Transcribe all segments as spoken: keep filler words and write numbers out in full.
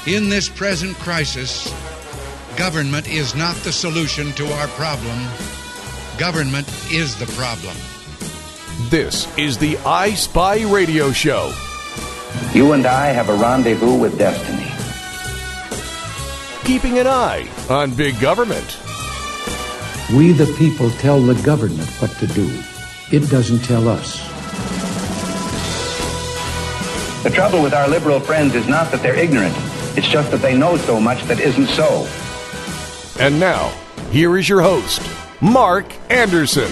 In this present crisis, government is not the solution to our problem. Government is the problem. This is the I Spy Radio Show. You and I have a rendezvous with destiny. Keeping an eye on big government. We the people tell the government what to do. It doesn't tell us. The trouble with our liberal friends is not that they're ignorant. It's just that they know so much that isn't so. And now, here is your host, Mark Anderson.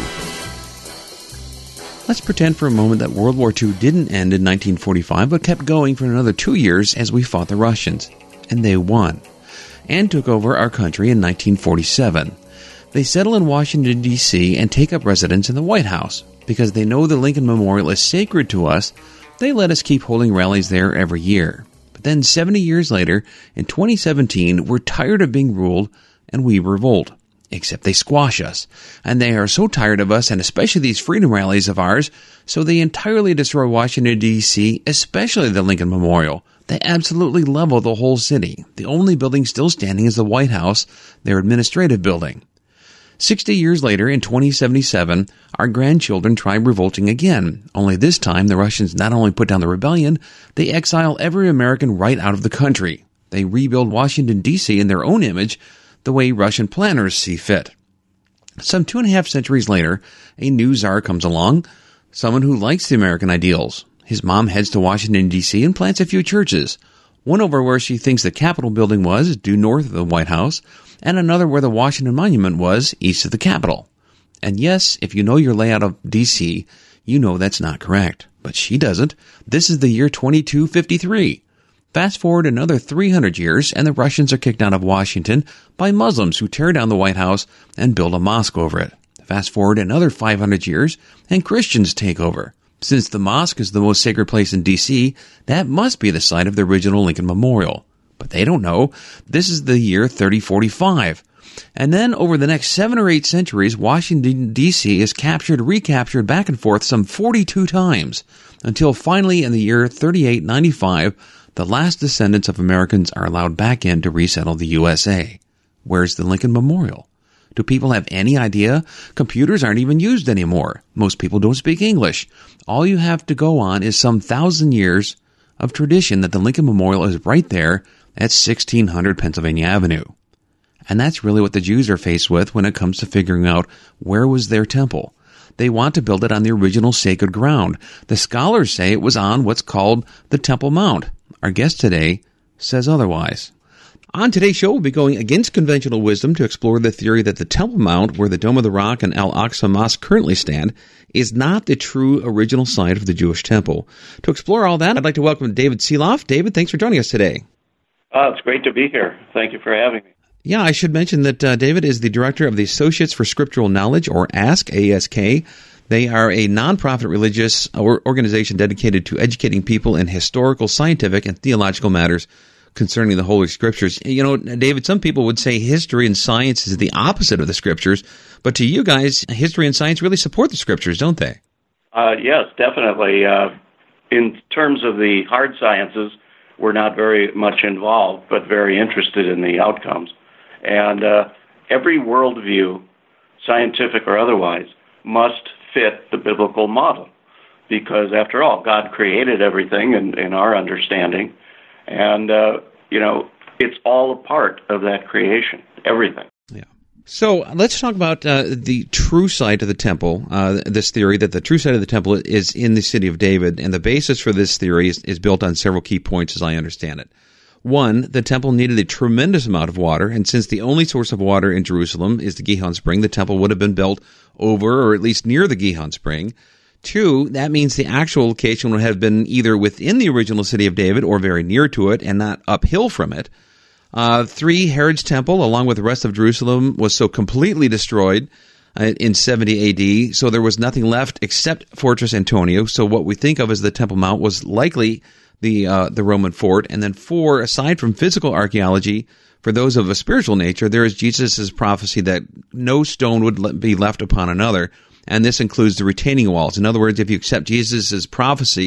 Let's pretend for a moment that World War Two didn't end in nineteen forty-five, but kept going for another two years as we fought the Russians. And they won. And took over our country in nineteen forty-seven. They settle in Washington, D C and take up residence in the White House. Because they know the Lincoln Memorial is sacred to us, they let us keep holding rallies there every year. But then seventy years later, in twenty seventeen, we're tired of being ruled and we revolt. Except they squash us. And they are so tired of us, and especially these freedom rallies of ours, so they entirely destroy Washington, D C, especially the Lincoln Memorial. They absolutely level the whole city. The only building still standing is the White House, their administrative building. Sixty years later, in twenty seventy-seven, our grandchildren try revolting again. Only this time, the Russians not only put down the rebellion, they exile every American right out of the country. They rebuild Washington, D C in their own image, the way Russian planners see fit. Some two and a half centuries later, a new czar comes along, someone who likes the American ideals. His mom heads to Washington, D C and plants a few churches. One over where she thinks the Capitol building was, due north of the White House, and another where the Washington Monument was, east of the Capitol. And yes, if you know your layout of D C, you know that's not correct. But she doesn't. This is the year twenty-two fifty-three. Fast forward another three hundred years, and the Russians are kicked out of Washington by Muslims who tear down the White House and build a mosque over it. Fast forward another five hundred years, and Christians take over. Since the mosque is the most sacred place in D C, that must be the site of the original Lincoln Memorial. But they don't know. This is the year thirty forty-five. And then over the next seven or eight centuries, Washington, D C is captured, recaptured, back and forth some forty-two times, until finally in the year thirty-eight ninety-five, the last descendants of Americans are allowed back in to resettle the U S A. Where's the Lincoln Memorial? Do people have any idea? Computers aren't even used anymore. Most people don't speak English. All you have to go on is some thousand years of tradition that the Lincoln Memorial is right there at sixteen hundred Pennsylvania Avenue. And that's really what the Jews are faced with when it comes to figuring out where was their temple. They want to build it on the original sacred ground. The scholars say it was on what's called the Temple Mount. Our guest today says otherwise. On today's show, we'll be going against conventional wisdom to explore the theory that the Temple Mount, where the Dome of the Rock and Al-Aqsa Mosque currently stand, is not the true original site of the Jewish temple. To explore all that, I'd like to welcome David Seeloff. David, thanks for joining us today. Oh, it's great to be here. Thank you for having me. Yeah, I should mention that uh, David is the director of the Associates for Scriptural Knowledge, or ASK, A S K. They are a nonprofit religious organization dedicated to educating people in historical, scientific, and theological matters concerning the Holy Scriptures. You know, David, some people would say history and science is the opposite of the Scriptures, but to you guys, history and science really support the Scriptures, don't they? Uh, yes, definitely. Uh, in terms of the hard sciences, we're not very much involved, but very interested in the outcomes. And uh, every worldview, scientific or otherwise, must fit the biblical model. Because, after all, God created everything in, in our understanding. And, uh, you know, it's all a part of that creation, everything. Yeah. So let's talk about uh, the true site of the temple, uh, this theory that the true site of the temple is in the city of David. And the basis for this theory is, is built on several key points, as I understand it. One, the temple needed a tremendous amount of water, and since the only source of water in Jerusalem is the Gihon Spring, the temple would have been built over or at least near the Gihon Spring. Two, that means the actual location would have been either within the original city of David or very near to it and not uphill from it. Uh, three, Herod's temple, along with the rest of Jerusalem, was so completely destroyed uh, in seventy A D, so there was nothing left except Fortress Antonia. So what we think of as the Temple Mount was likely the uh, the Roman fort. And then four, aside from physical archaeology, for those of a spiritual nature, there is Jesus' prophecy that no stone would be left upon another, and this includes the retaining walls. In other words, if you accept Jesus' prophecy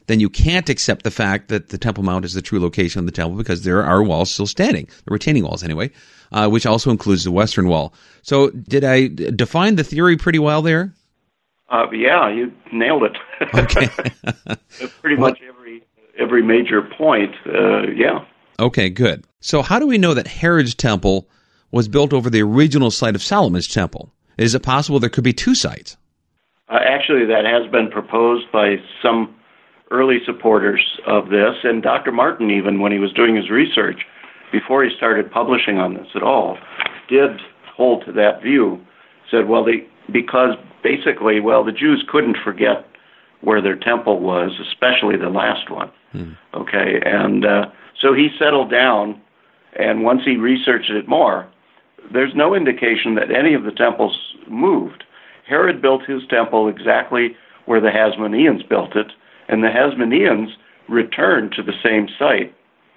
then you can't accept the fact that the Temple Mount is the true location of the temple because there are walls still standing, the retaining walls anyway, uh, which also includes the Western Wall. So did I define the theory pretty well there? Uh, yeah, you nailed it. Okay. Pretty much every every major point, uh, yeah. Okay, good. So how do we know that Herod's temple was built over the original site of Solomon's temple? Is it possible there could be two sites? Uh, actually, that has been proposed by some early supporters of this, and Doctor Martin, even when he was doing his research, before he started publishing on this at all, did hold to that view, said, well, they, because basically, well, the Jews couldn't forget where their temple was, especially the last one, hmm. okay, and uh, so he settled down, and once he researched it more, there's no indication that any of the temples moved. Herod built his temple exactly where the Hasmoneans built it, and the Hasmoneans returned to the same site.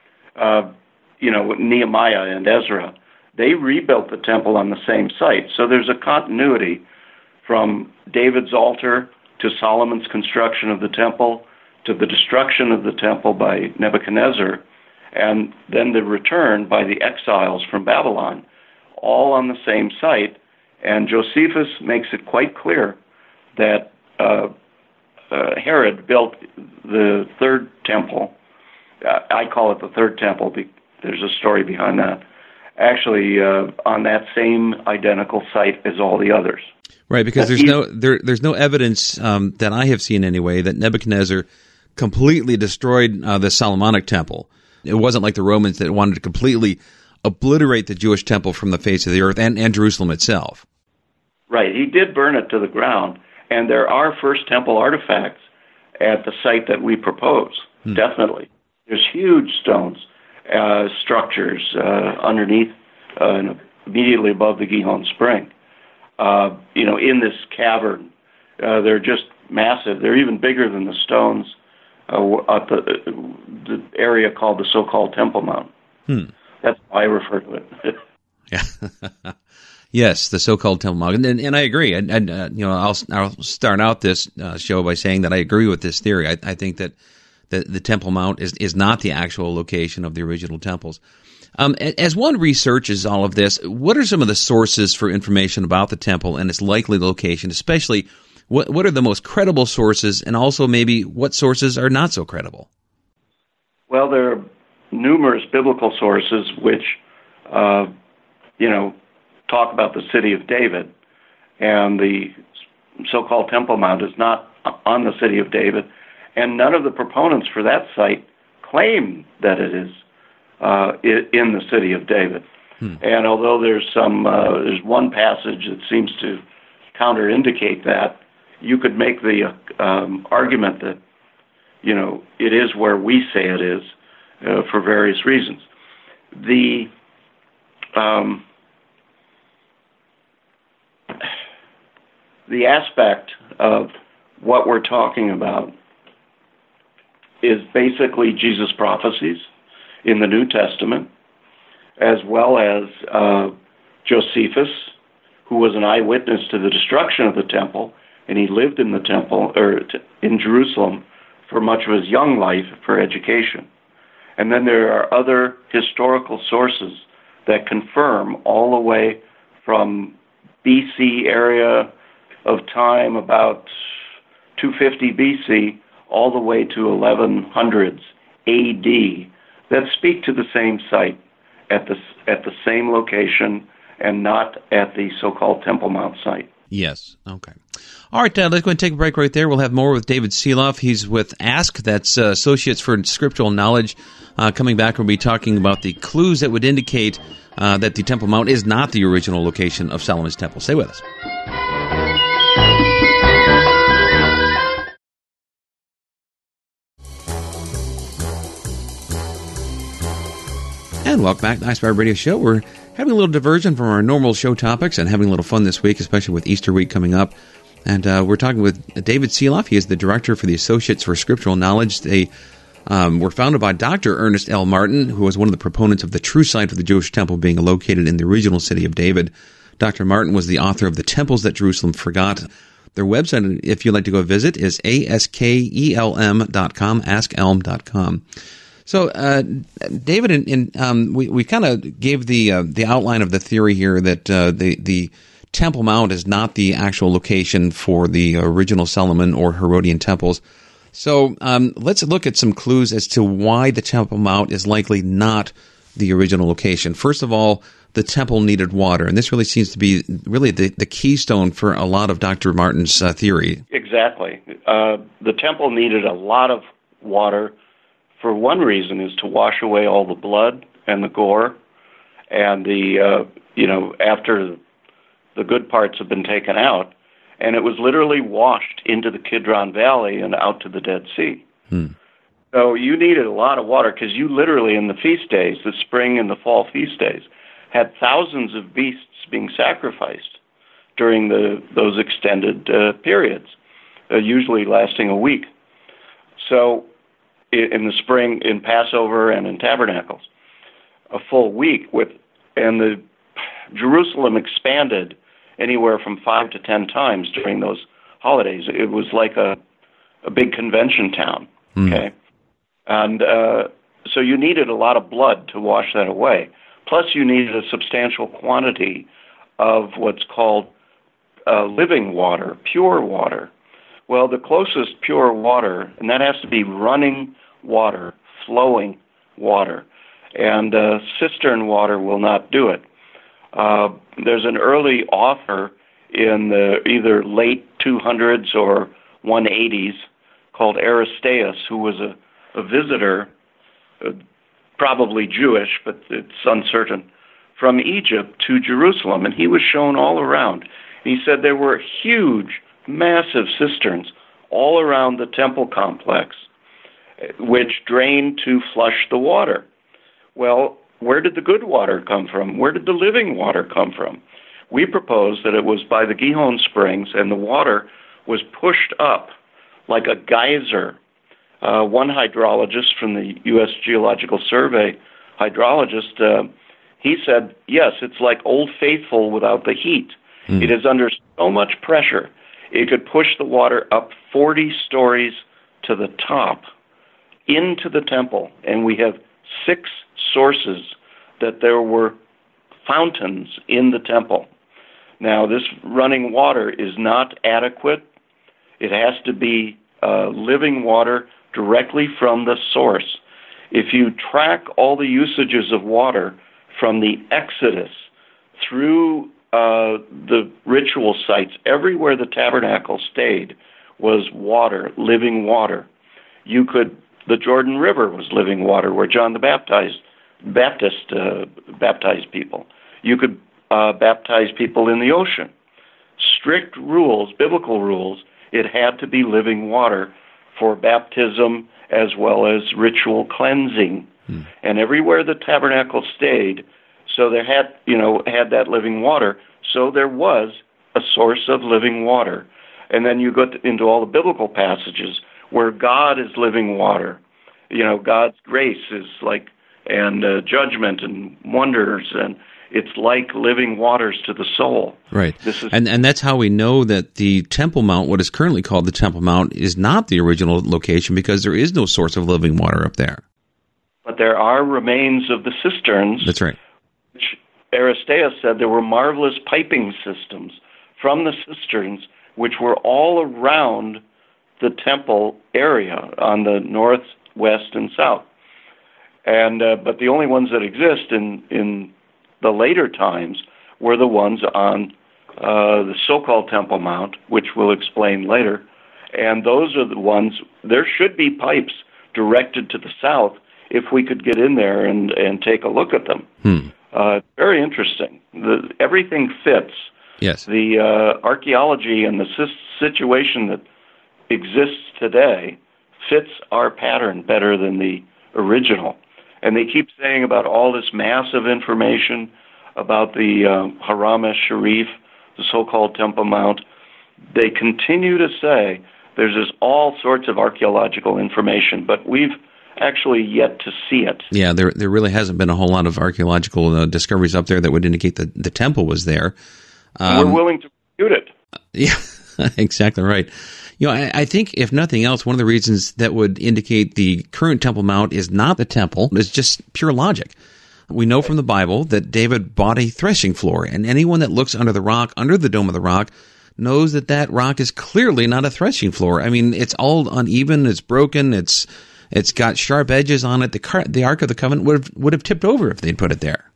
Uh, you know, Nehemiah and Ezra, they rebuilt the temple on the same site. So there's a continuity from David's altar to Solomon's construction of the temple to the destruction of the temple by Nebuchadnezzar, and then the return by the exiles from Babylon, all on the same site. And Josephus makes it quite clear that uh, uh, Herod built the third temple. Uh, I call it the third temple. Be- there's a story behind that. Actually, uh, on that same identical site as all the others. Right, because there's no there, there's no evidence um, that I have seen anyway that Nebuchadnezzar completely destroyed uh, the Solomonic temple. It wasn't like the Romans that wanted to completely obliterate the Jewish temple from the face of the earth and, and Jerusalem itself. Right. He did burn it to the ground, and there are First Temple artifacts at the site that we propose, hmm. definitely. There's huge stones, uh, structures uh, underneath, uh, immediately above the Gihon Spring. Uh, you know, in this cavern, uh, they're just massive. They're even bigger than the stones uh, at the, the area called the so-called Temple Mount. Hmm. That's how I refer to it. Yeah. Yes, the so-called Temple Mount, and, and I agree. And, and uh, you know, I'll I'll start out this uh, show by saying that I agree with this theory. I, I think that the, the Temple Mount is is not the actual location of the original temples. Um, as one researches all of this, what are some of the sources for information about the temple and its likely location? Especially, what what are the most credible sources, and also maybe what sources are not so credible? Well, there are numerous biblical sources which, uh, you know, talk about the city of David, and the so-called Temple Mount is not on the city of David, and none of the proponents for that site claim that it is uh, in the city of David. Hmm. And although there's some, uh, there's one passage that seems to counter-indicate that, you could make the uh, um, argument that, you know, it is where we say it is uh, for various reasons. The um, The aspect of what we're talking about is basically Jesus' prophecies in the New Testament, as well as uh, Josephus, who was an eyewitness to the destruction of the temple, and he lived in the temple, or t- in Jerusalem, for much of his young life for education. And then there are other historical sources that confirm all the way from B C area of time, about two fifty B C, all the way to eleven hundreds A D, that speak to the same site at the at the same location and not at the so-called Temple Mount site. Yes. Okay. All right, uh, let's go and take a break right there. We'll have more with David Seeloff. He's with Ask, that's uh, Associates for Scriptural Knowledge. Uh, coming back, we'll be talking about the clues that would indicate uh, that the Temple Mount is not the original location of Solomon's temple. Stay with us. And welcome back to the iSpire Radio Show. We're having a little diversion from our normal show topics and having a little fun this week, especially with Easter week coming up. And uh, we're talking with David Seeloff. He is the director for the Associates for Scriptural Knowledge. They um, were founded by Doctor Ernest L. Martin, who was one of the proponents of the true site of the Jewish temple being located in the original city of David. Doctor Martin was the author of The Temples That Jerusalem Forgot. Their website, if you'd like to go visit, is A S K E L M dot com, ask elm dot com. So, uh, David, and, and um, we, we kind of gave the uh, the outline of the theory here that uh, the, the Temple Mount is not the actual location for the original Solomon or Herodian temples. So um, let's look at some clues as to why the Temple Mount is likely not the original location. First of all, the temple needed water, and this really seems to be really the, the keystone for a lot of Doctor Martin's uh, theory. Exactly. Uh, the temple needed a lot of water. For one reason is to wash away all the blood and the gore, and the uh, you know after the good parts have been taken out, and it was literally washed into the Kidron Valley and out to the Dead Sea. Hmm. So you needed a lot of water because you literally in the feast days, the spring and the fall feast days, had thousands of beasts being sacrificed during the those extended uh, periods, uh, usually lasting a week. So in the spring, in Passover and in Tabernacles, a full week with, and the Jerusalem expanded anywhere from five to ten times during those holidays. It was like a a big convention town. Mm. Okay, and uh, so you needed a lot of blood to wash that away. Plus, you needed a substantial quantity of what's called uh, living water, pure water. Well, the closest pure water, and that has to be running water, flowing water, and uh, cistern water will not do it. Uh, there's an early author in the either late two hundreds or one eighties called Aristeas, who was a, a visitor, uh, probably Jewish, but it's uncertain, from Egypt to Jerusalem, and he was shown all around. He said there were huge, massive cisterns all around the temple complex, which drained to flush the water. Well, where did the good water come from? Where did the living water come from? We propose that it was by the Gihon Springs, and the water was pushed up like a geyser. Uh, one hydrologist from the U S Geological Survey, hydrologist, uh, he said, yes, it's like Old Faithful without the heat. Mm. It is under so much pressure, it could push the water up forty stories to the top into the temple. And we have six sources that there were fountains in the temple. Now, this running water is not adequate. It has to be uh, living water directly from the source. If you track all the usages of water from the Exodus through uh, the ritual sites, everywhere the tabernacle stayed was water, living water. You could, the Jordan River was living water where John the Baptist, Baptist uh, baptized people. You could uh, baptize people in the ocean. Strict rules, biblical rules, it had to be living water for baptism as well as ritual cleansing. Hmm. And everywhere the tabernacle stayed, so there had, you know, had that living water, so there was a source of living water. And then you go into all the biblical passages where God is living water. You know, God's grace is like, and uh, judgment and wonders, and it's like living waters to the soul. Right. This is, and and that's how we know that the Temple Mount, what is currently called the Temple Mount, is not the original location because there is no source of living water up there. But there are remains of the cisterns. That's right. Which Aristeas said there were marvelous piping systems from the cisterns, which were all around the temple area on the north, west, and south. And uh, but the only ones that exist in, in the later times were the ones on uh, the so-called Temple Mount, which we'll explain later. And those are the ones, there should be pipes directed to the south if we could get in there and, and take a look at them. Hmm. Uh, very interesting. The, everything fits. Yes. The uh, archaeology and the situation that exists today fits our pattern better than the original. And they keep saying about all this massive information about the uh, Haram esh-Sharif, the so-called Temple Mount. They continue to say there's this all sorts of archaeological information, but we've actually yet to see it. Yeah, there there really hasn't been a whole lot of archaeological uh, discoveries up there that would indicate that the temple was there. Um, we're willing to refute it. Yeah. Exactly right. You know, I, I think if nothing else, one of the reasons that would indicate the current Temple Mount is not the temple is just pure logic. We know from the Bible that David bought a threshing floor, and anyone that looks under the rock, under the dome of the rock, knows that that rock is clearly not a threshing floor. I mean, it's all uneven, it's broken, it's it's got sharp edges on it. The car, the Ark of the Covenant would have, would have tipped over if they'd put it there.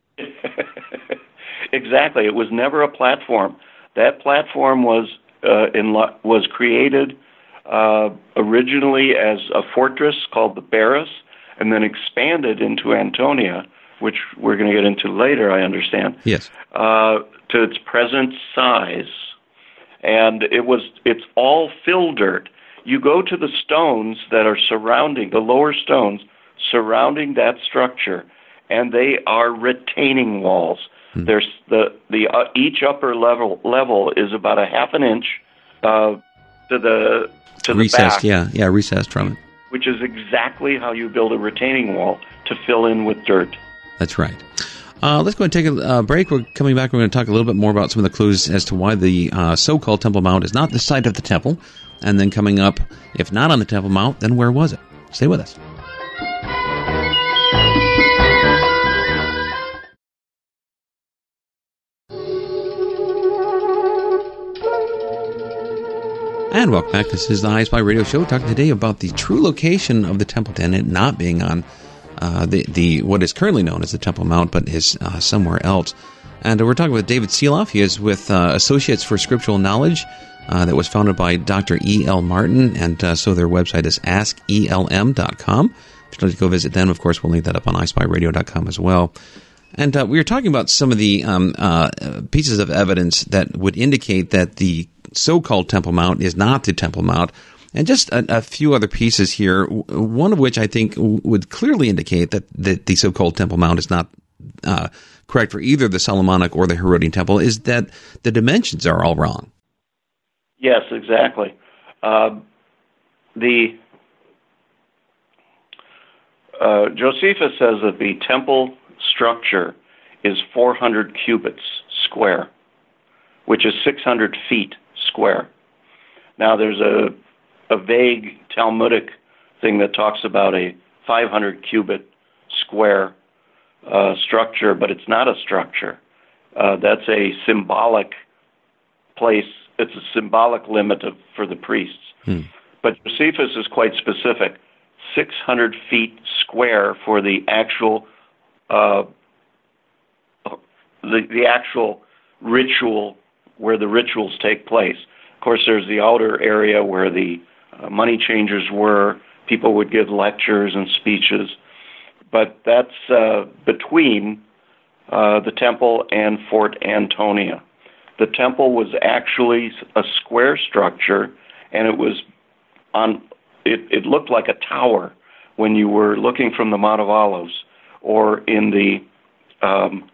Exactly. It was never a platform. That platform was uh, in, was created uh, originally as a fortress called the Barras, and then expanded into Antonia, which we're going to get into later, I understand. Yes. Uh, to its present size. And it was it's all fill dirt. You go to the stones that are surrounding, the lower stones surrounding that structure, and they are retaining walls. Hmm. There's the the uh, each upper level level is about a half an inch uh, to the to the recessed, back. yeah, yeah, recessed from it. Which is exactly how you build a retaining wall to fill in with dirt. That's right. Uh, let's go and take a uh, break. We're coming back. We're going to talk a little bit more about some of the clues as to why the uh, so-called Temple Mount is not the site of the temple. And then coming up, if not on the Temple Mount, then where was it? Stay with us. And welcome back. This is the I Spy Radio Show, talking today about the true location of the Temple Ten, it not being on uh, the the what is currently known as the Temple Mount, but is uh, somewhere else. And uh, we're talking with David Seeloff. He is with uh, Associates for Scriptural Knowledge, uh, that was founded by Doctor E L. Martin, and uh, so their website is ask E L M dot com. If you'd like to go visit them, of course, we'll link that up on i spy radio dot com as well. And uh, we were talking about some of the um, uh, pieces of evidence that would indicate that the so-called Temple Mount is not the Temple Mount, and just a, a few other pieces here, one of which I think would clearly indicate that, that the so-called Temple Mount is not uh, correct for either the Solomonic or the Herodian Temple, is that the dimensions are all wrong. Yes, exactly. Uh, the uh, Josephus says that the temple structure is four hundred cubits square, which is six hundred feet square. Now, there's a a vague Talmudic thing that talks about a five hundred cubit square uh, structure, but it's not a structure. Uh, that's a symbolic place. It's a symbolic limit of, for the priests. Hmm. But Josephus is quite specific. six hundred feet square for the actual uh, the the actual ritual where the rituals take place. Of course, there's the outer area where the uh, money changers were. People would give lectures and speeches. But that's uh, between uh, the temple and Fort Antonia. The temple was actually a square structure, and it was on. It, it looked like a tower when you were looking from the Mount of Olives, or in the um,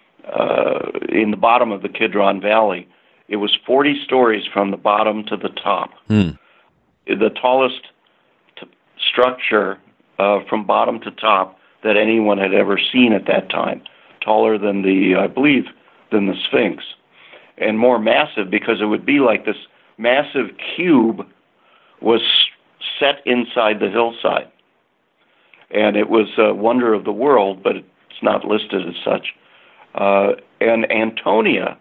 uh, in the bottom of the Kidron Valley. It was forty stories from the bottom to the top. Hmm. The tallest t- structure uh, from bottom to top that anyone had ever seen at that time. Taller than the, I believe, than the Sphinx. And more massive, because it would be like this massive cube was set inside the hillside. And it was a wonder of the world, but it's not listed as such. Uh, and Antonia,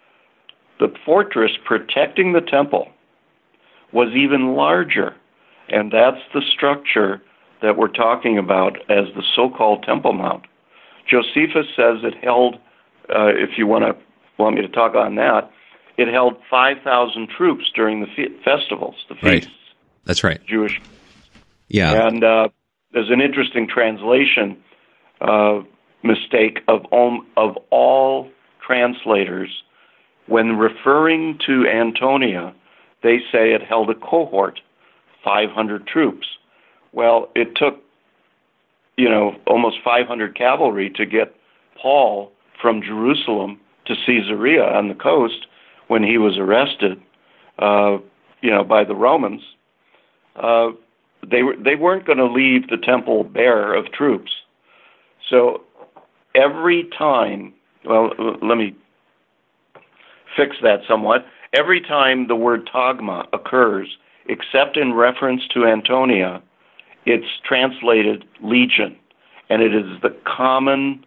the fortress protecting the temple, was even larger. And that's the structure that we're talking about as the so-called Temple Mount. Josephus says it held, uh, if you want to want me to talk on that, it held five thousand troops during the fe- festivals, the feasts. Right. That's right. Jewish. Yeah. And uh, there's an interesting translation uh, mistake of, um, of all translators. When referring to Antonia, they say it held a cohort, five hundred troops. Well, it took, you know, almost five hundred cavalry to get Paul from Jerusalem to Caesarea on the coast when he was arrested, uh, you know, by the Romans. Uh, they were they weren't going to leave the temple bare of troops. So every time, well, let me fix that somewhat. every time the word tagma occurs, except in reference to Antonia, it's translated legion, and it is the common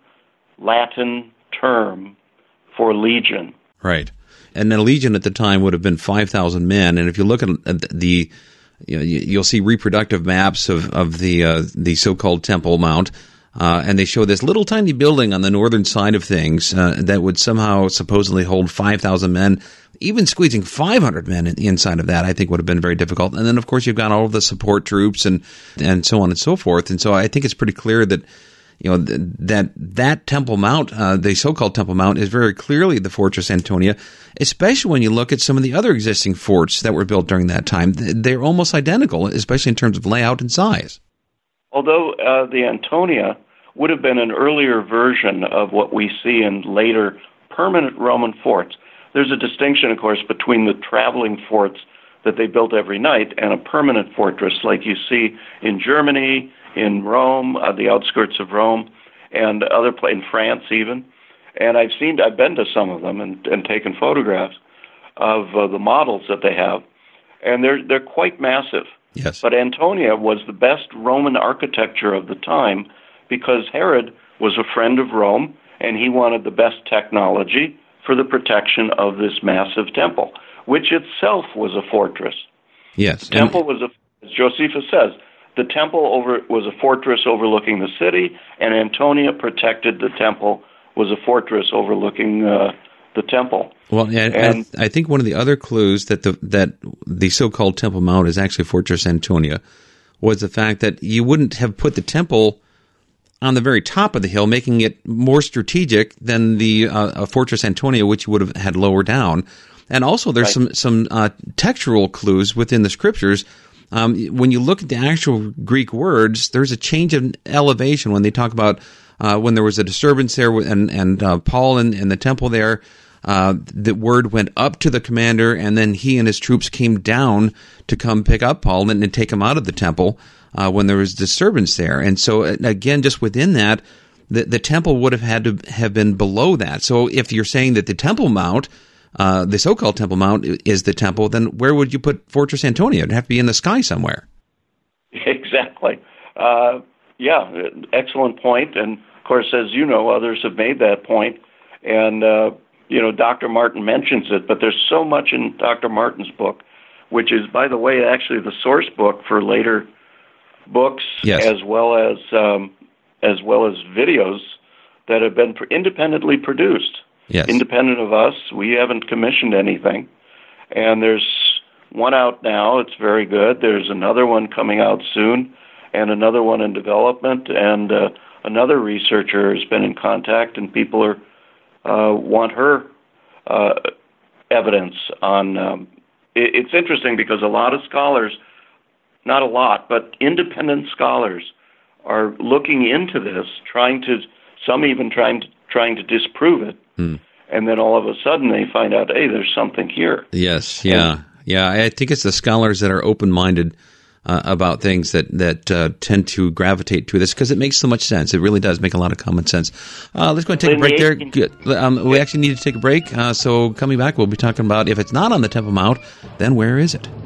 Latin term for legion. Right. And a legion at the time would have been five thousand men, and if you look at the, you know, you'll see reproductive maps of, of the uh, the so-called Temple Mount, uh, and they show this little tiny building on the northern side of things uh, that would somehow supposedly hold five thousand men. Even squeezing five hundred men inside of that, I think, would have been very difficult. And then, of course, you've got all of the support troops and, and so on and so forth. And so I think it's pretty clear that, you know, th- that that Temple Mount, uh, the so-called Temple Mount, is very clearly the Fortress Antonia, especially when you look at some of the other existing forts that were built during that time. They're almost identical, especially in terms of layout and size. Although uh, the Antonia would have been an earlier version of what we see in later permanent Roman forts. There's a distinction, of course, between the traveling forts that they built every night and a permanent fortress like you see in Germany, in Rome, uh, the outskirts of Rome, and other pla- in France even. And I've seen, I've been to some of them and, and taken photographs of uh, the models that they have, and they're they're quite massive. Yes. But Antonia was the best Roman architecture of the time because Herod was a friend of Rome, and he wanted the best technology for the protection of this massive temple, which itself was a fortress. Yes. The temple was, a, as Josephus says, the temple over was a fortress overlooking the city, and Antonia protected the temple, was a fortress overlooking uh, the temple. Well, yeah, and, I, I think one of the other clues that the that the so-called Temple Mount is actually Fortress Antonia was the fact that you wouldn't have put the temple on the very top of the hill, making it more strategic than the uh, Fortress Antonia, which you would have had lower down. And also, there's right. some some uh, textual clues within the scriptures. Um, when you look at the actual Greek words, there's a change of elevation when they talk about uh, when there was a disturbance there, and and uh, Paul in, in the temple there. Uh, the word went up to the commander, and then he and his troops came down to come pick up Paul and, and take him out of the temple. Uh, when there was disturbance there. And so, again, just within that, the, the temple would have had to have been below that. So if you're saying that the Temple Mount, uh, the so-called Temple Mount, is the temple, then where would you put Fortress Antonia? It'd have to be in the sky somewhere. Exactly. Uh, yeah, excellent point. And, of course, as you know, others have made that point. And, uh, you know, Doctor Martin mentions it, but there's so much in Doctor Martin's book, which is, by the way, actually the source book for later books, yes. as well as um, as well as videos that have been independently produced, yes. independent of us. We haven't commissioned anything, and there's one out now. It's very good. There's another one coming out soon, and another one in development. And uh, another researcher has been in contact, and people are uh, want her uh, evidence on. Um, it, it's interesting because a lot of scholars. Not a lot, but independent scholars are looking into this, trying to, some even trying to, trying to disprove it. Hmm. And then all of a sudden they find out, hey, there's something here. Yes, yeah. And, yeah, I think it's the scholars that are open-minded uh, about things that, that uh, tend to gravitate to this because it makes so much sense. It really does make a lot of common sense. Uh, let's go and take a break there. Good. Um, we actually need to take a break. Uh, so coming back, we'll be talking about if it's not on the Temple Mount, then where is it?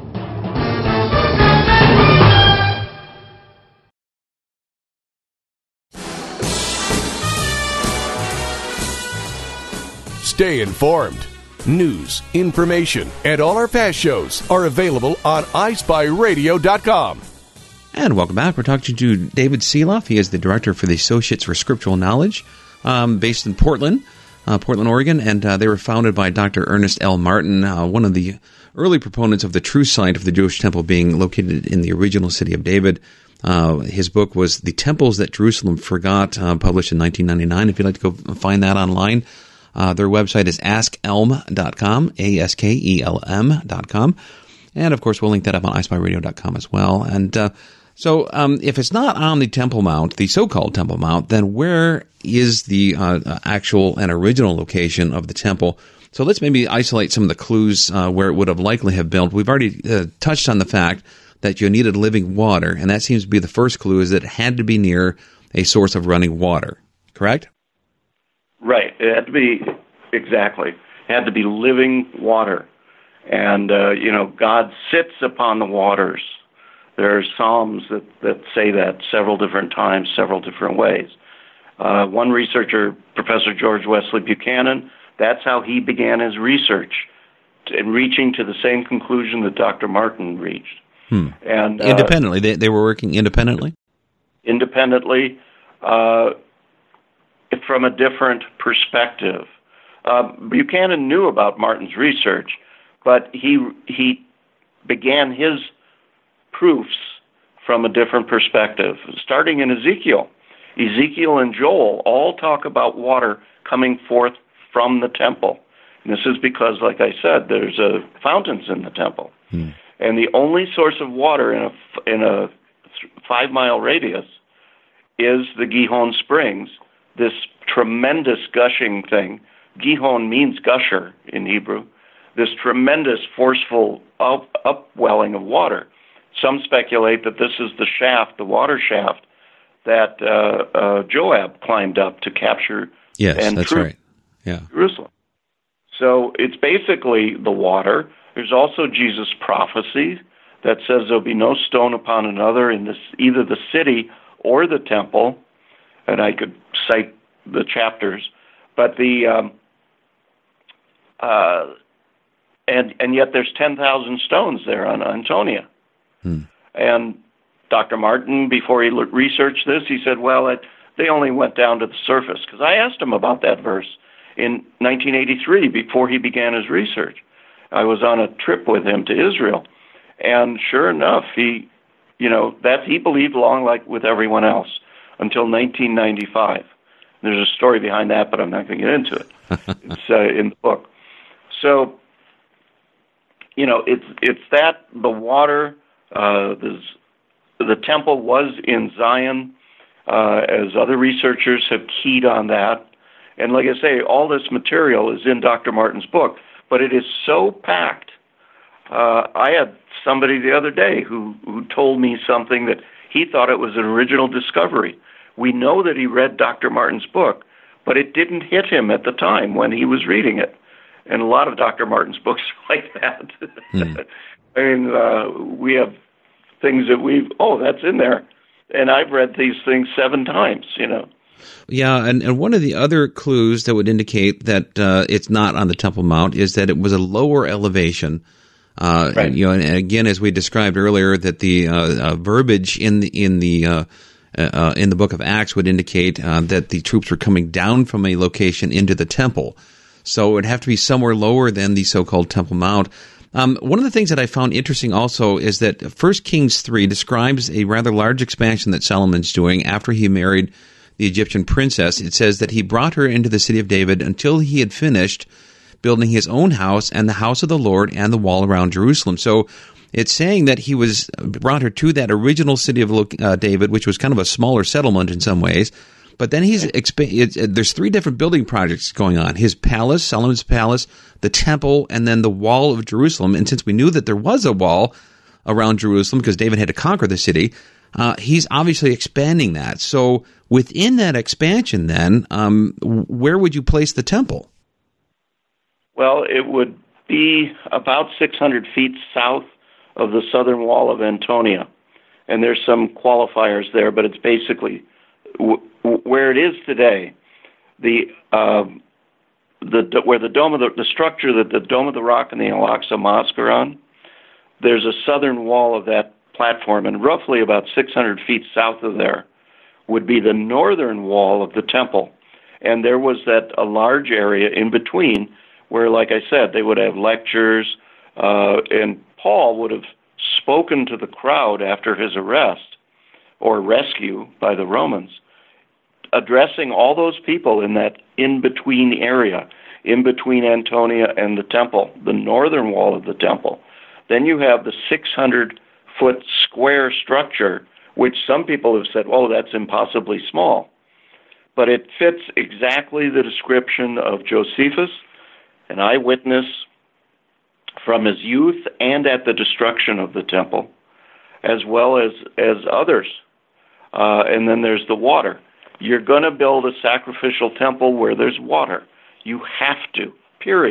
Stay informed. News, information, and all our past shows are available on i spy radio dot com. And welcome back. We're talking to David Seeloff. He is the director for the Associates for Scriptural Knowledge, um, based in Portland, uh, Portland, Oregon. And uh, they were founded by Doctor Ernest L. Martin, uh, one of the early proponents of the true site of the Jewish temple being located in the original city of David. Uh, his book was The Temples That Jerusalem Forgot, uh, published in nineteen ninety-nine. If you'd like to go find that online, Uh, their website is ask elm dot com, A S K E L M dot com. And, of course, we'll link that up on i spy radio dot com as well. And uh, so um, if it's not on the Temple Mount, the so-called Temple Mount, then where is the uh, actual and original location of the temple? So let's maybe isolate some of the clues uh, where it would have likely have built. We've already uh, touched on the fact that you needed living water, and that seems to be the first clue, is that it had to be near a source of running water, correct? Right. It had to be, exactly. It had to be living water. And, uh, you know, God sits upon the waters. There are psalms that, that say that several different times, several different ways. Uh, one researcher, Professor George Wesley Buchanan, that's how he began his research, in reaching to the same conclusion that Doctor Martin reached. Hmm. And uh, independently, they they were working independently. Independently, uh, from a different perspective. Uh, Buchanan knew about Martin's research, but he he began his proofs from a different perspective, starting in Ezekiel. Ezekiel and Joel all talk about water coming forth from the temple. And this is because, like I said, there's uh, fountains in the temple. Hmm. And the only source of water in a, in a five-mile radius is the Gihon Springs, this tremendous gushing thing. Gihon means gusher in Hebrew, this tremendous, forceful up, upwelling of water. Some speculate that this is the shaft, the water shaft, that uh, uh, Joab climbed up to capture yes, and that's troop right. Yeah. Jerusalem. So it's basically the water. There's also Jesus' prophecy that says there'll be no stone upon another in this, either the city or the temple, and I could cite the chapters, but the um, uh, and and yet there's ten thousand stones there on Antonia, hmm. and Doctor Martin, before he researched this, he said, well, it, they only went down to the surface, because I asked him about that verse in nineteen eighty-three before he began his research. I was on a trip with him to Israel, and sure enough, he, you know, that he believed along like with everyone else until nineteen ninety-five. There's a story behind that, but I'm not going to get into it. It's uh, in the book. So, you know, it's it's that the water, uh, the the temple was in Zion, uh, as other researchers have keyed on that. And like I say, all this material is in Doctor Martin's book, but it is so packed. Uh, I had somebody the other day who, who told me something that he thought it was an original discovery. We know that he read Doctor Martin's book, but it didn't hit him at the time when he was reading it. And a lot of Doctor Martin's books are like that. Mm. I mean, uh, we have things that we've, oh, that's in there. And I've read these things seven times, you know. Yeah, and, and one of the other clues that would indicate that uh, it's not on the Temple Mount is that it was a lower elevation. Uh, right. and, you know, and again, as we described earlier, that the uh, uh, verbiage in the in the uh, uh, in the Book of Acts would indicate uh, that the troops were coming down from a location into the temple. So it would have to be somewhere lower than the so-called Temple Mount. Um, one of the things that I found interesting also is that First Kings three describes a rather large expansion that Solomon's doing after he married the Egyptian princess. It says that he brought her into the city of David until he had finished building his own house and the house of the Lord and the wall around Jerusalem. So it's saying that he was brought her to that original city of uh, David, which was kind of a smaller settlement in some ways. But then he's exp- it, there's three different building projects going on: his palace, Solomon's palace, the temple, and then the wall of Jerusalem. And since we knew that there was a wall around Jerusalem because David had to conquer the city, uh, he's obviously expanding that. So within that expansion, then, um, where would you place the temple? Well, it would be about six hundred feet south of the southern wall of Antonia. And there's some qualifiers there, but it's basically w- w- where it is today. The uh, the where the dome of the, the structure that the Dome of the Rock and the Al-Aqsa Mosque are on, there's a southern wall of that platform, and roughly about six hundred feet south of there would be the northern wall of the temple. And there was that a large area in between where, like I said, they would have lectures, uh, and Paul would have spoken to the crowd after his arrest or rescue by the Romans, addressing all those people in that in-between area, in between Antonia and the temple, the northern wall of the temple. Then you have the six hundred foot square structure, which some people have said, oh, that's impossibly small. But it fits exactly the description of Josephus, an eyewitness from his youth and at the destruction of the temple, as well as, as others. Uh, and then there's the water. You're going to build a sacrificial temple where there's water. You have to, period.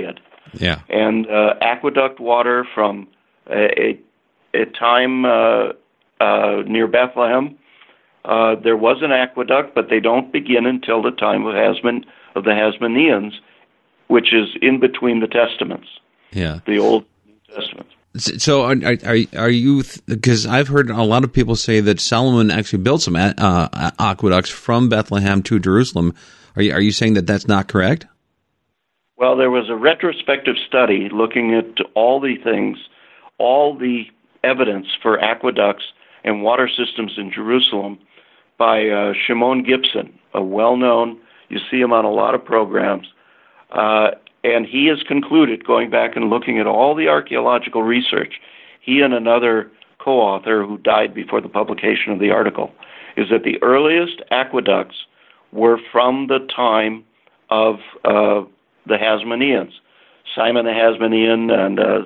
Yeah. And uh, aqueduct water from a, a, a time uh, uh, near Bethlehem, uh, there was an aqueduct, but they don't begin until the time of Hasmon, of the Hasmoneans, which is in between the Testaments. Yeah. The Old and New Testaments. So are, are, are you, because I've heard a lot of people say that Solomon actually built some uh, aqueducts from Bethlehem to Jerusalem. Are you, are you saying that that's not correct? Well, there was a retrospective study looking at all the things, all the evidence for aqueducts and water systems in Jerusalem by uh, Shimon Gibson, a well-known, you see him on a lot of programs, uh, and he has concluded, going back and looking at all the archaeological research, he and another co-author who died before the publication of the article, is that the earliest aqueducts were from the time of uh, the Hasmoneans, Simon the Hasmonean and uh,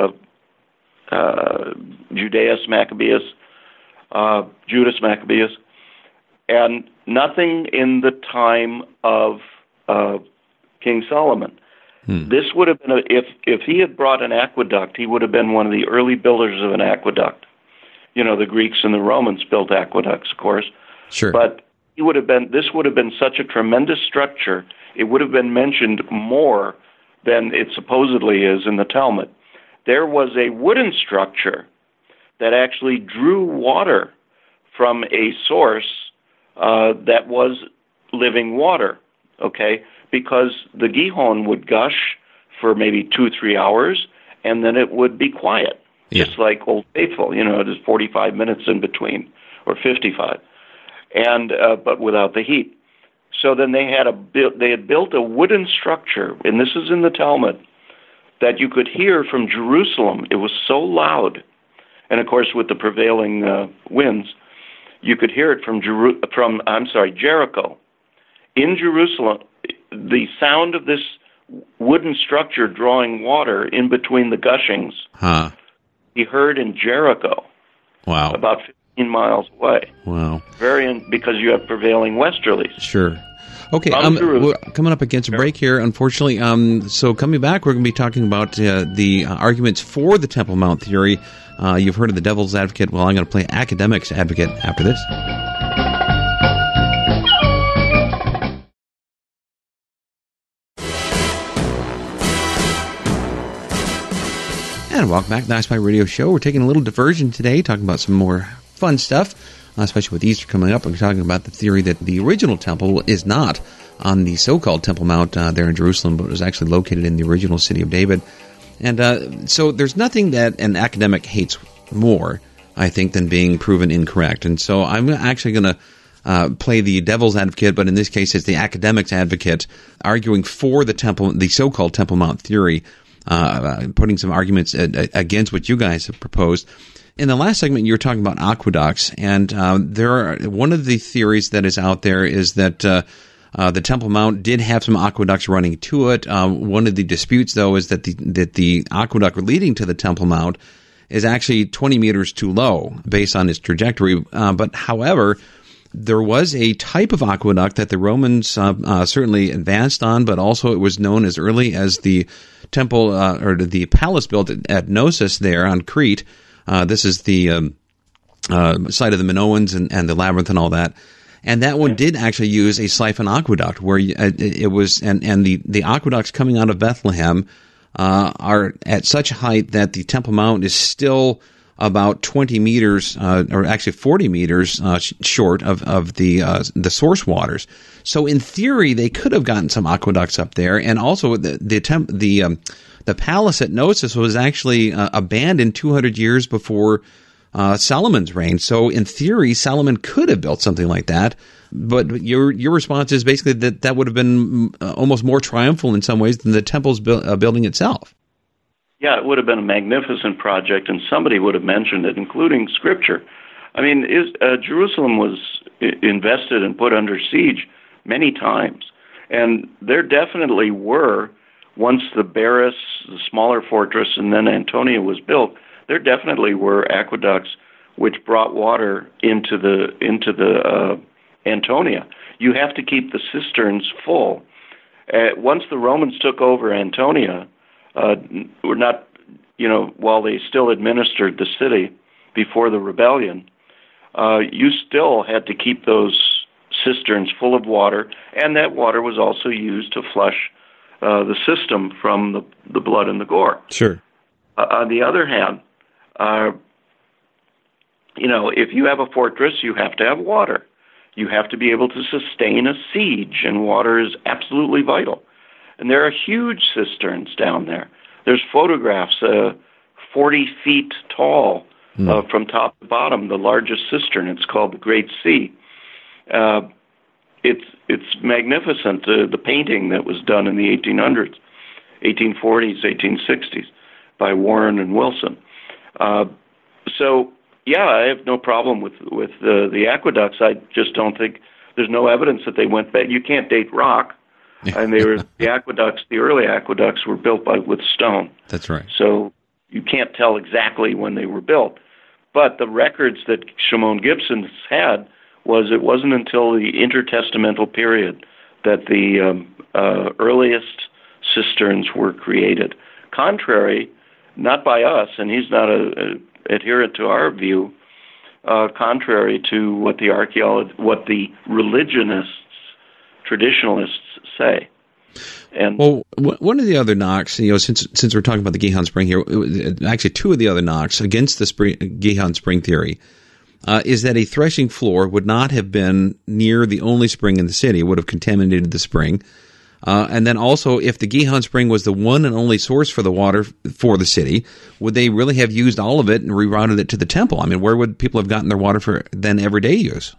uh, uh, Judas Maccabeus, uh, Judas Maccabeus, and nothing in the time of uh, King Solomon. Hmm. This would have been, a, if if he had brought an aqueduct, he would have been one of the early builders of an aqueduct. You know, the Greeks and the Romans built aqueducts, of course. Sure. But he would have been. This would have been such a tremendous structure. It would have been mentioned more than it supposedly is in the Talmud. There was a wooden structure that actually drew water from a source uh, that was living water. Okay. Because the Gihon would gush for maybe two, three hours, and then it would be quiet, yeah. just like Old Faithful. You know, it is forty-five minutes in between, or fifty-five, and uh, but without the heat. So then they had a they had built a wooden structure, and this is in the Talmud, that you could hear from Jerusalem. It was so loud, and of course with the prevailing uh, winds, you could hear it from Jeru- from I'm sorry Jericho, in Jerusalem. The sound of this wooden structure drawing water in between the gushings, huh. he heard in Jericho. Wow. About fifteen miles away. Wow. Very, in, because you have prevailing westerlies. Sure. Okay, um, we're coming up against a break here, unfortunately. Um, so coming back, we're going to be talking about uh, the uh, arguments for the Temple Mount theory. Uh, you've heard of the devil's advocate. Well, I'm going to play academics advocate after this. And welcome back to the iSpy Radio Show. We're taking a little diversion today, talking about some more fun stuff, especially with Easter coming up. We're talking about the theory that the original temple is not on the so-called Temple Mount uh, there in Jerusalem, but was actually located in the original city of David. And uh, so there's nothing that an academic hates more, I think, than being proven incorrect. And so I'm actually going to uh, play the devil's advocate, but in this case it's the academic's advocate, arguing for the temple, the so-called Temple Mount theory, Uh, putting some arguments against what you guys have proposed. In the last segment, you were talking about aqueducts, and um, there are one of the theories that is out there is that uh, uh, the Temple Mount did have some aqueducts running to it. Um, one of the disputes, though, is that the that the aqueduct leading to the Temple Mount is actually twenty meters too low based on its trajectory. Uh, but however, there was a type of aqueduct that the Romans uh, uh, certainly advanced on, but also it was known as early as the temple uh, or the palace built at, at Knossos there on Crete. Uh, this is the um, uh, site of the Minoans and, and the labyrinth and all that. And that one did actually use a siphon aqueduct where uh, it was, and, and the, the aqueducts coming out of Bethlehem uh, are at such height that the Temple Mount is still about twenty meters, uh, or actually forty meters uh, sh- short of of the uh, the source waters. So in theory, they could have gotten some aqueducts up there, and also the the temp- the um, the palace at Knossos was actually uh, abandoned two hundred years before uh, Solomon's reign. So in theory, Solomon could have built something like that. But your your response is basically that that would have been almost more triumphal in some ways than the temple's bu- uh, building itself. Yeah, it would have been a magnificent project, and somebody would have mentioned it, including Scripture. I mean, is, uh, Jerusalem was I- invested and put under siege many times, and there definitely were, once the Baris, the smaller fortress, and then Antonia was built, there definitely were aqueducts which brought water into the into the uh, Antonia. You have to keep the cisterns full. Uh, once the Romans took over Antonia, uh, were not, you know, while they still administered the city before the rebellion, uh, you still had to keep those cisterns full of water, and that water was also used to flush uh, the system from the, the blood and the gore. Sure. Uh, on the other hand, uh, you know, if you have a fortress, you have to have water. You have to be able to sustain a siege, and water is absolutely vital. And there are huge cisterns down there. There's photographs, uh, forty feet tall mm. uh, from top to bottom, the largest cistern. It's called the Great Sea. Uh, it's it's magnificent, uh, the painting that was done in the eighteen hundreds, eighteen forties, eighteen sixties by Warren and Wilson. Uh, so, yeah, I have no problem with, with uh, the aqueducts. I just don't think there's no evidence that they went back. You can't date rock. And they were the aqueducts, the early aqueducts were built by with stone. That's right. So you can't tell exactly when they were built. But the records that Shimon Gibson had was it wasn't until the intertestamental period that the um, uh, earliest cisterns were created. Contrary, not by us, and he's not a, a adherent to our view, uh, contrary to what the archaeologists, what the religionists, traditionalists say. And well, one of the other knocks, you know, since since we're talking about the Gihon Spring here, actually two of the other knocks against the spring, Gihon Spring theory uh, is that a threshing floor would not have been near the only spring in the city; it would have contaminated the spring. Uh, and then also, if the Gihon Spring was the one and only source for the water for the city, would they really have used all of it and rerouted it to the temple? I mean, where would people have gotten their water for then everyday use?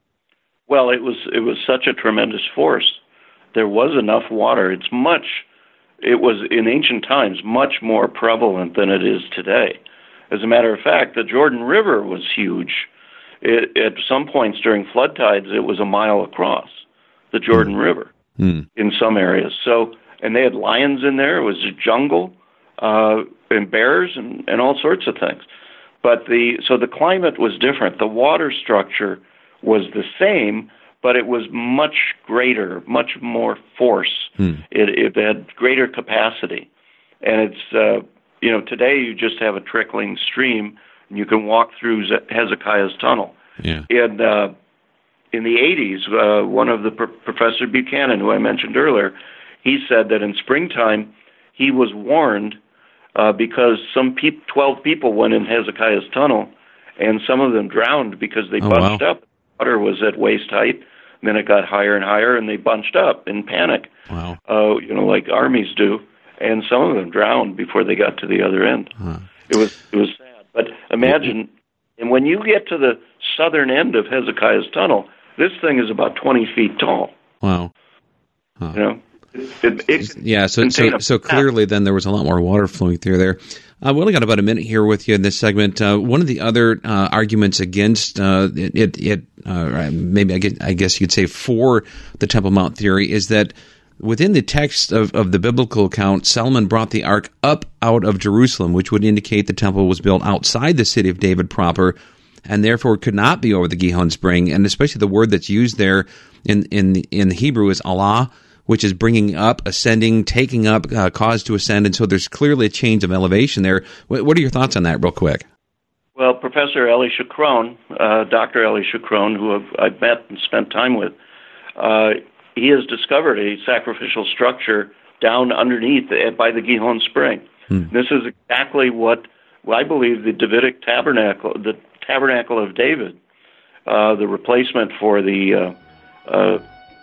Well, it was it was such a tremendous force. There was enough water. It's much, it was in ancient times much more prevalent than it is today. As a matter of fact, the Jordan River was huge. It, at some points during flood tides, it was a mile across, the Jordan mm. River mm. in some areas. So, and they had lions in there. It was a jungle, uh, and bears and, and all sorts of things. But the, so the climate was different. The water structure was the same, but it was much greater, much more force. Hmm. It, it had greater capacity. And it's, uh, you know, today you just have a trickling stream, and you can walk through Hezekiah's tunnel. Yeah. In, uh, in the eighties, uh, one of the, Pro- Professor Buchanan, who I mentioned earlier, he said that in springtime he was warned uh, because some pe- twelve people went in Hezekiah's tunnel, and some of them drowned because they oh, bunched wow. up. Water was at waist height. Then it got higher and higher, and they bunched up in panic. Wow! Uh, you know, like armies do, and some of them drowned before they got to the other end. Huh. It was it was sad. But imagine, and when you get to the southern end of Hezekiah's tunnel, this thing is about twenty feet tall. Wow! Huh. You know, it, it, it yeah. So so so clearly, then there was a lot more water flowing through there. Uh, we only got about a minute here with you in this segment. Uh, one of the other uh, arguments against uh, it, it, it uh, maybe I, get, I guess you could say for the Temple Mount theory, is that within the text of, of the biblical account, Solomon brought the ark up out of Jerusalem, which would indicate the temple was built outside the city of David proper, and therefore could not be over the Gihon Spring. And especially the word that's used there in in in Hebrew is Allah, which is bringing up, ascending, taking up, uh, cause to ascend. And so there's clearly a change of elevation there. What, what are your thoughts on that real quick? Well, Professor Eli Shukron, uh, Doctor Eli Shukron, who I've, I've met and spent time with, uh, he has discovered a sacrificial structure down underneath the, by the Gihon Spring. Hmm. This is exactly what well, I believe the Davidic tabernacle, the tabernacle of David, uh, the replacement for the uh, uh,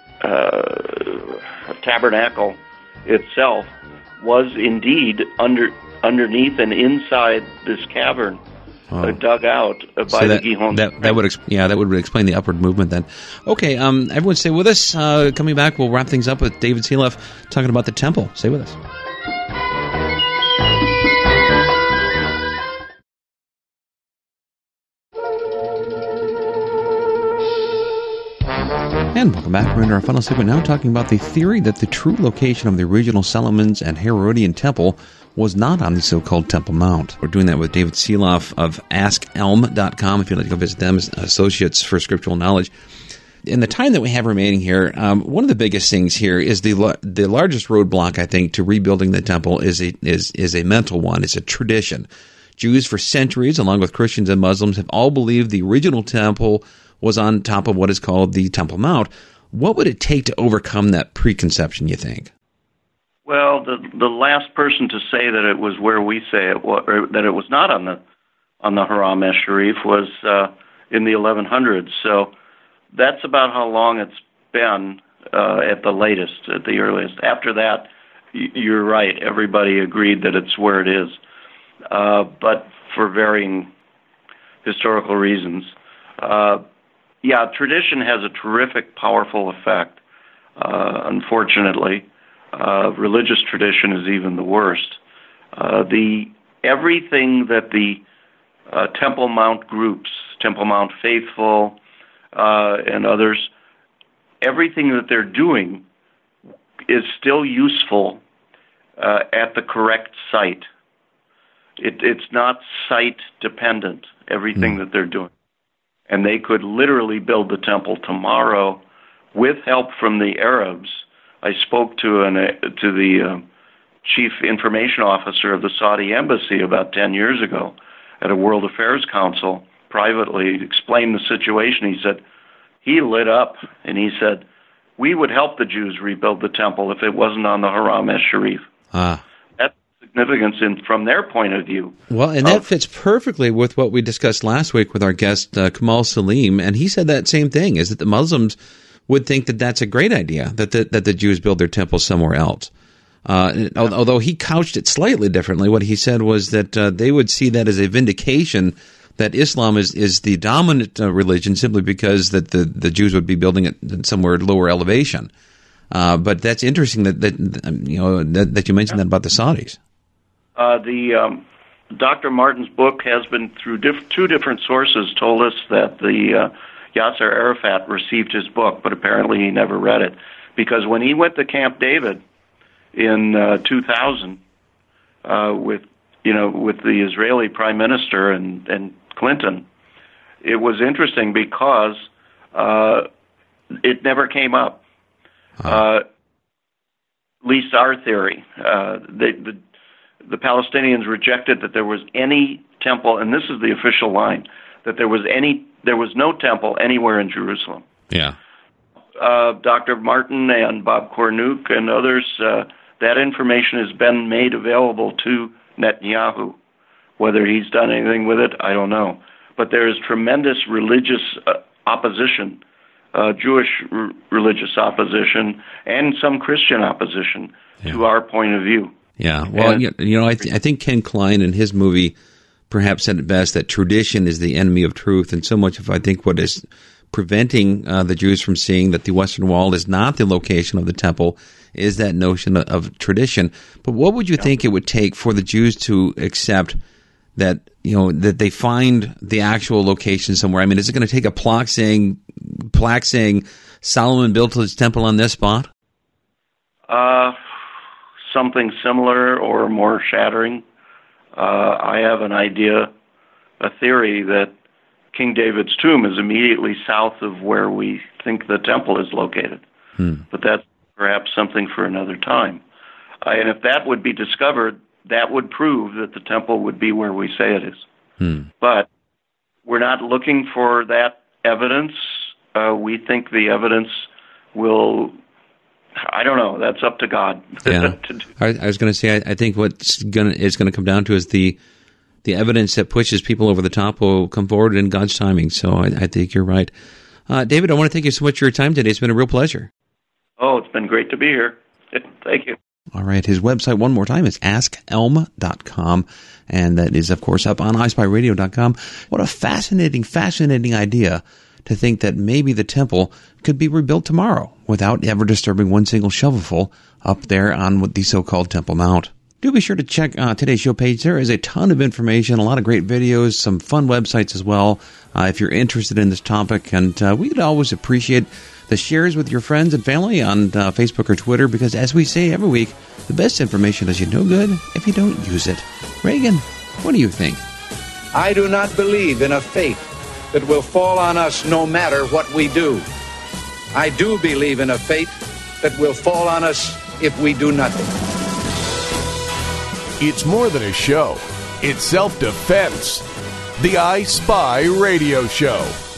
Uh, tabernacle itself was indeed under underneath and inside this cavern, oh. uh, dug out uh, by so that, the Gihon. That, that would exp- yeah, that would explain the upward movement then. Okay, um, everyone stay with us. Uh, coming back, we'll wrap things up with David Seeloff talking about the temple. Stay with us. And welcome back. We're in our final segment now, talking about the theory that the true location of the original Solomon's and Herodian temple was not on the so-called Temple Mount. We're doing that with David Seeloff of ask elm dot com, if you'd like to go visit them as associates for scriptural knowledge. In the time that we have remaining here, um, one of the biggest things here is the the largest roadblock, I think, to rebuilding the temple is a is is a mental one. It's a tradition. Jews for centuries, along with Christians and Muslims, have all believed the original temple was on top of what is called the Temple Mount. What would it take to overcome that preconception, you think? Well, the the last person to say that it was where we say it was, or that it was not on the on the Haram es-Sharif was uh, in the eleven hundreds. So that's about how long it's been uh, at the latest, at the earliest. After that, y- you're right. Everybody agreed that it's where it is, uh, but for varying historical reasons. Uh, yeah, tradition has a terrific, powerful effect. Uh, unfortunately, uh, religious tradition is even the worst. Uh, the everything that the uh, Temple Mount groups, Temple Mount Faithful, uh, and others, everything that they're doing is still useful uh, at the correct site. It, it's not site dependent, everything mm. that they're doing. And they could literally build the temple tomorrow with help from the Arabs. I spoke to an uh, to the uh, chief information officer of the Saudi embassy about ten years ago at a World Affairs Council, privately explained the situation. He said, he lit up and he said, we would help the Jews rebuild the temple if it wasn't on the Haram es-Sharif. Ah. That's significance in, from their point of view. Well, and that fits perfectly with what we discussed last week with our guest, uh, Kamal Salim, and he said that same thing, is that the Muslims would think that that's a great idea, that the, that the Jews build their temple somewhere else. Uh, although he couched it slightly differently, what he said was that uh, they would see that as a vindication that Islam is, is the dominant uh, religion simply because that the, the Jews would be building it somewhere lower elevation. Uh, but that's interesting that, that you know that, that you mentioned that about the Saudis. Uh, the um, Doctor Martin's book has been through diff- two different sources told us that the uh, Yasser Arafat received his book, but apparently he never read it because when he went to Camp David in uh, two thousand uh, with you know with the Israeli Prime Minister and, and Clinton, it was interesting because uh, it never came up. Uh, at least our theory, uh, they, the the Palestinians rejected that there was any temple, and this is the official line, that there was any there was no temple anywhere in Jerusalem. Yeah. Uh, Doctor Martin and Bob Cornuke and others, uh, that information has been made available to Netanyahu. Whether he's done anything with it, I don't know. But there is tremendous religious uh, opposition, uh, Jewish r- religious opposition, and some Christian opposition yeah. to our point of view. Yeah, well, and, you know, I, th- I think Ken Klein in his movie perhaps said it best that tradition is the enemy of truth, and so much of I think what is preventing uh, the Jews from seeing that the Western Wall is not the location of the temple is that notion of, of tradition. But what would you yeah. think it would take for the Jews to accept that, you know, that they find the actual location somewhere? I mean, is it going to take a plaque saying, plaque saying Solomon built his temple on this spot? Uh, something similar or more shattering. Uh, I have an idea, a theory that King David's tomb is immediately south of where we think the temple is located. Hmm. But that's perhaps something for another time. Uh, and if that would be discovered, that would prove that the temple would be where we say it is. Hmm. But we're not looking for that evidence. Uh, we think the evidence will, I don't know, that's up to God. Yeah. to do. I, I was going to say, I, I think what's going is going to come down to is the the evidence that pushes people over the top will come forward in God's timing. So I, I think you're right. Uh, David, I want to thank you so much for your time today. It's been a real pleasure. Oh, it's been great to be here. Thank you. All right. His website, one more time, is ask elm dot com. And that is, of course, up on i spy radio dot com. What a fascinating, fascinating idea to think that maybe the temple could be rebuilt tomorrow without ever disturbing one single shovelful up there on the so-called Temple Mount. Do be sure to check uh, today's show page. There is a ton of information, a lot of great videos, some fun websites as well, uh, if you're interested in this topic. And uh, we'd always appreciate the shares with your friends and family on uh, Facebook or Twitter, because as we say every week, the best information does you no good if you don't use it. Reagan, what do you think? I do not believe in a fate that will fall on us no matter what we do. I do believe in a fate that will fall on us if we do nothing. It's more than a show. It's self-defense. The I Spy Radio Show.